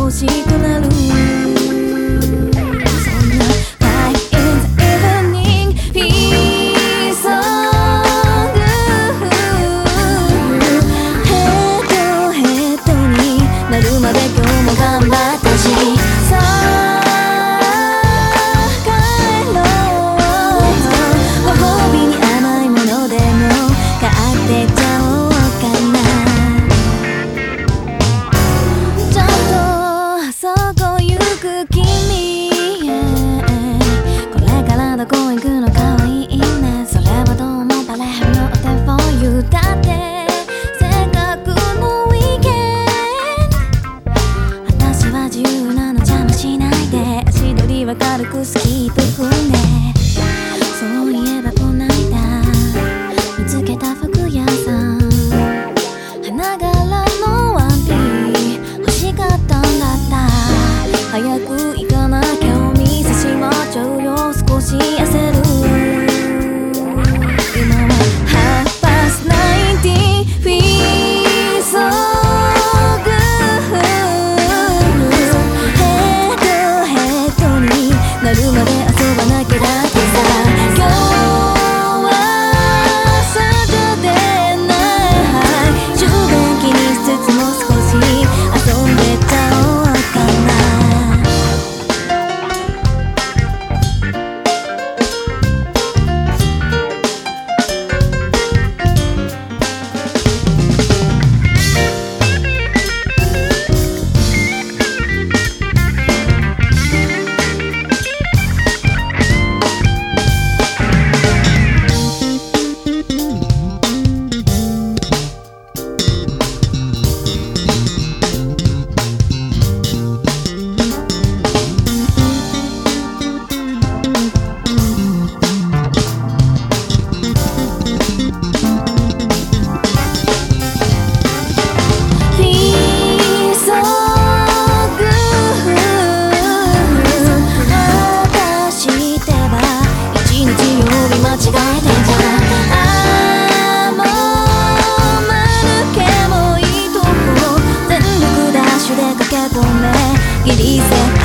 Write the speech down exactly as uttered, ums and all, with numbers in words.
欲しくなる。どこ行くのかわいいね。それはどうもバレるの Nothing for you だってせっかくのウィーケンド。私は自由なの邪魔しないで。足取りは軽くスキープ踏んで。そういえばこないだ見つけた服屋さん、花柄のワンピー欲しかったんだった。早く行かなきゃお店閉まっちゃうよ。少し焦る。今はハーフパスナインティーンフィーソーグヘッドヘッドになるまで遊ばなきゃだってさ。今日はサタデーナイト、充電気にしつつも少し遊んでちゃおうかな。ギリセ